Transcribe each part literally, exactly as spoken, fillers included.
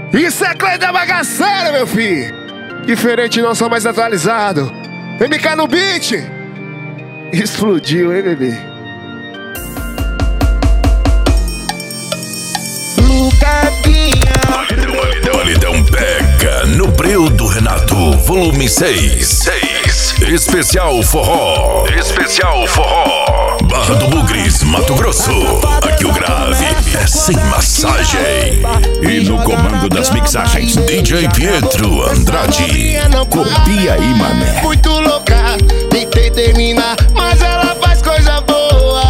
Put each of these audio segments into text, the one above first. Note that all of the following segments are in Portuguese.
Isso é Cleide da bagaceira, meu filho. Diferente, não sou mais atualizado. M K no beat. Explodiu, hein, bebê? Validão pega no breu do Renato, volume seis. Especial forró. Especial forró. Barra do Bugres, Mato Grosso. Aqui o grave é sem massagem. E no comando das mixagens, D J Pietro Andrade. Copia aí, mané. Muito louca, tentei terminar, mas ela faz coisa boa.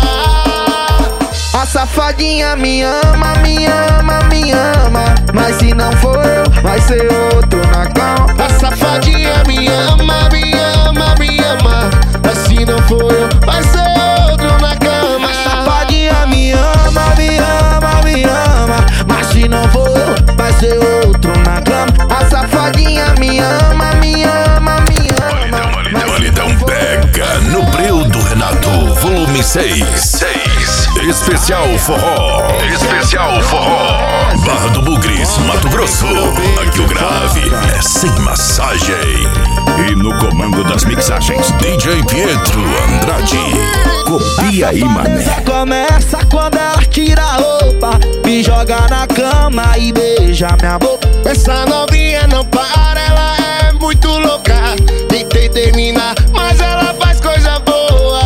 A safadinha me ama, me ama, me ama. Mas se não for eu, vai ser outro na cama. A safadinha me ama, me ama, me ama. Mas se não for eu, vai ser outro na cama. A safadinha me ama, me ama, me ama. Mas se não for eu, vai ser outro na cama. A safadinha me ama, me ama, me ama. Validão pega no breu do Renato, volume seis. Especial forró. Especial forró. Barra do Bugres, Mato Grosso. Aqui o grave é sem massagem. E no comando das mixagens, D J Pietro Andrade. Copia aí, mané. Começa quando ela tira a roupa, me joga na cama e beija minha boca. Essa novinha não para, ela é muito louca. Tentei terminar, mas ela faz coisa boa.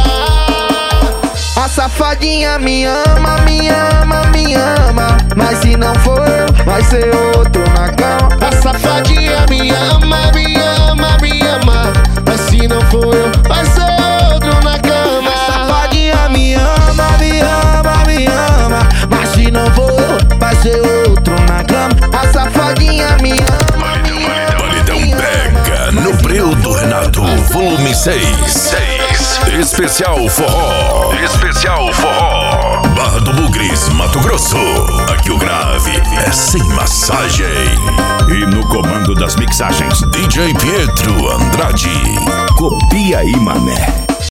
A safadinha me ama, me ama, me ama. Mas se não for eu, vai ser outro na cama. A safadinha me ama, me ama, me ama. Mas se não for eu, vai ser outro na cama. A safadinha me ama, me ama, me ama. Mas se não for eu, vai ser outro na cama. A safadinha me ama. Validão pega no breu do Renato, volume seis. Especial forró. Especial forró. Barra do Bugres, Mato Grosso. Aqui o grave é sem massagem. E no comando das mixagens, D J Pietro Andrade. Copia aí, mané.